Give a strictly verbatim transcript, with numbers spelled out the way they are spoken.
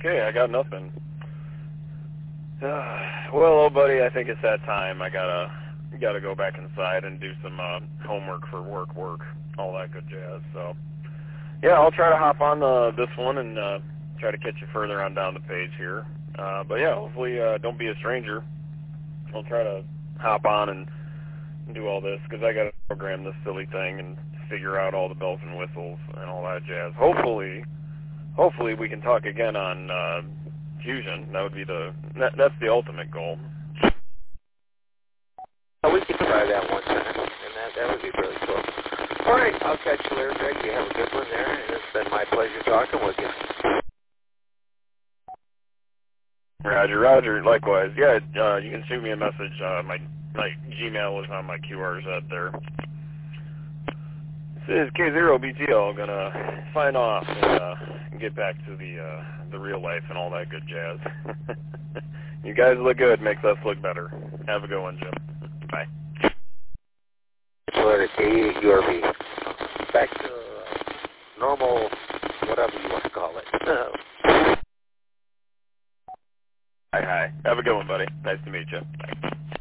Okay, I got nothing. Uh, well, old buddy, I think it's that time. I gotta gotta go back inside and do some uh, homework for work, work, all that good jazz. So, yeah, I'll try to hop on uh, this one and uh, try to catch you further on down the page here. Uh, but yeah, hopefully uh, don't be a stranger. I'll try to hop on and do all this because I got to program this silly thing and figure out all the bells and whistles and all that jazz. Hopefully, hopefully we can talk again on uh, Fusion. That would be the that, that's the ultimate goal. Oh, we can try that one time, and that that would be really cool. All right, I'll catch you later, Greg. You have a good one there, and it's been my pleasure talking with you. Roger, Roger. Likewise. Yeah, uh, you can shoot me a message. Uh, my my Gmail is on my Q R Z there. This is K zero B T L. Gonna sign off and uh, get back to the uh, the real life and all that good jazz. You guys look good. Makes us look better. Have a good one, Jim. Bye. Later, K U R B. Back to uh, normal, whatever you want to call it. Hi, hi. Have a good one, buddy. Nice to meet you. Bye.